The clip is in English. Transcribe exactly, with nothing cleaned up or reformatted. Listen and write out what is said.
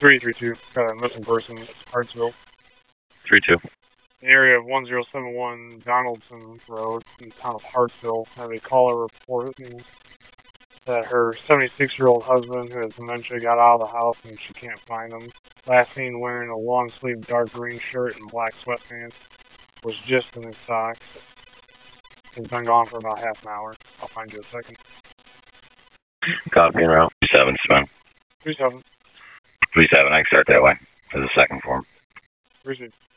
three three two. Got a missing person in Hartsville. three two. The area of one zero seven one Donaldson Road in the town of Hartsville. I have a caller reporting that her seventy-six-year-old husband, who has dementia, got out of the house and she can't find him. Last seen wearing a long-sleeved dark green shirt and black sweatpants. Was just in his socks. He's been gone for about half an hour. I'll find you a second. Copy and route. three seven, Sven. three seven. three seven, I can start that way. For the second form. Appreciate it.